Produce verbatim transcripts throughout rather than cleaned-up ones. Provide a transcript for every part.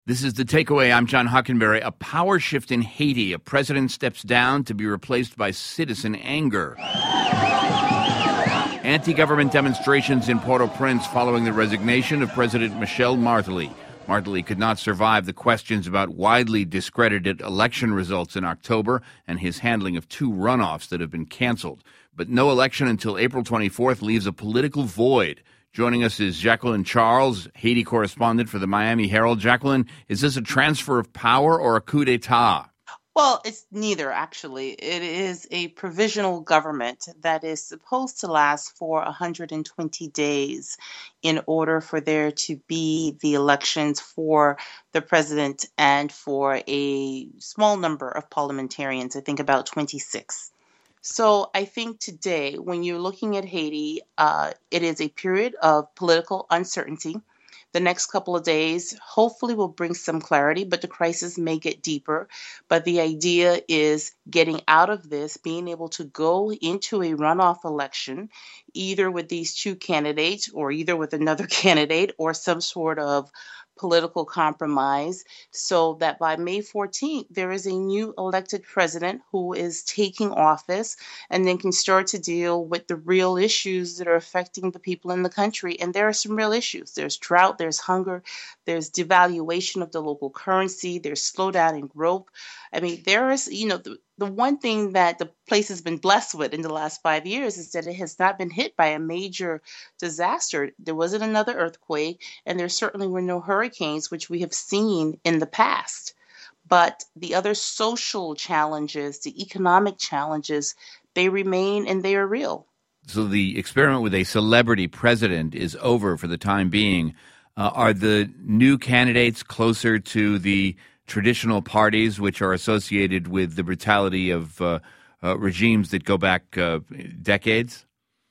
This is The Takeaway. I'm John Hockenberry. A power shift in Haiti. A president steps down to be replaced by citizen anger. Anti-government demonstrations in Port-au-Prince following the resignation of President Michel Martelly. Martelly could not survive the questions about widely discredited election results in October and his handling of two runoffs that have been canceled. But no election until April twenty-fourth leaves a political void. Joining us is Jacqueline Charles, Haiti correspondent for the Miami Herald. Jacqueline, is this a transfer of power or a coup d'etat? Well, it's neither, actually. It is a provisional government that is supposed to last for one hundred twenty days in order for there to be the elections for the president and for a small number of parliamentarians, I think about twenty-six. So I think today, when you're looking at Haiti, uh, it is a period of political uncertainty. The next couple of days hopefully will bring some clarity, but the crisis may get deeper. But the idea is getting out of this, being able to go into a runoff election, either with these two candidates or either with another candidate or some sort of political compromise, so that by May fourteenth, there is a new elected president who is taking office and then can start to deal with the real issues that are affecting the people in the country. And there are some real issues. There's drought, there's hunger, there's devaluation of the local currency, there's slowdown in growth. I mean, there is, you know, the, the one thing that the place has been blessed with in the last five years is that it has not been hit by a major disaster. There wasn't another earthquake, and there certainly were no hurricanes, which we have seen in the past. But the other social challenges, the economic challenges, they remain and they are real. So the experiment with a celebrity president is over for the time being. Uh, are the new candidates closer to the traditional parties which are associated with the brutality of uh, uh, regimes that go back uh, decades?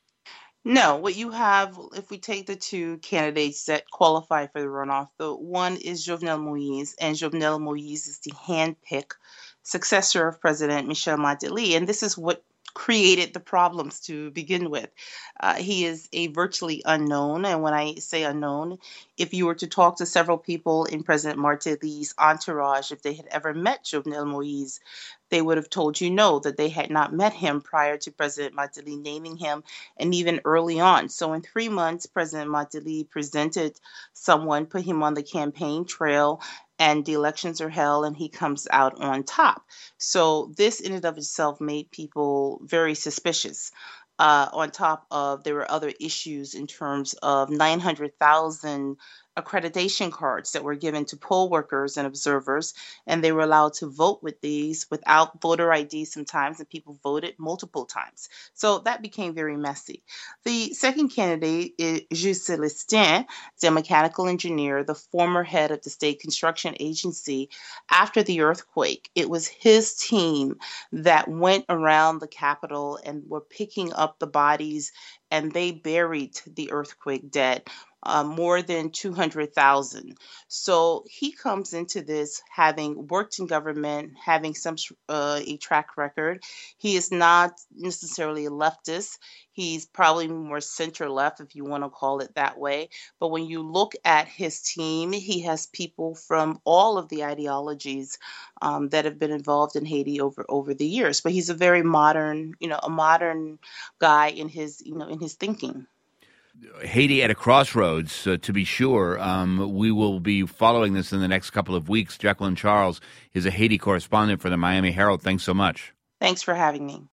No, what you have, if we take the two candidates that qualify for the runoff, the one is Jovenel Moïse, and Jovenel Moïse is the handpicked successor of President Michel Martelly, and this is what created the problems to begin with. Uh, he is a virtually unknown, and when I say unknown, if you were to talk to several people in President Martelly's entourage, if they had ever met Jovenel Moïse, they would have told you no, that they had not met him prior to President Martelly naming him, and even early on. So in three months, President Martelly presented someone, put him on the campaign trail, and the elections are held, and he comes out on top. So this in and of itself made people very suspicious. Uh, on top of, there were other issues in terms of nine hundred thousand accreditation cards that were given to poll workers and observers, and they were allowed to vote with these without voter I D sometimes, and people voted multiple times. So that became very messy. The second candidate is Jules Celestin, the mechanical engineer, the former head of the state construction agency. After the earthquake, it was his team that went around the Capitol and were picking up the bodies, and they buried the earthquake dead. Uh, more than two hundred thousand. So he comes into this having worked in government, having some uh, a track record. He is not necessarily a leftist. He's probably more center-left, if you want to call it that way. But when you look at his team, he has people from all of the ideologies um, that have been involved in Haiti over, over the years. But he's a very modern, you know, a modern guy in his, you know, in his thinking. Haiti at a crossroads, uh, to be sure. Um, we will be following this in the next couple of weeks. Jacqueline Charles is a Haiti correspondent for the Miami Herald. Thanks so much. Thanks for having me.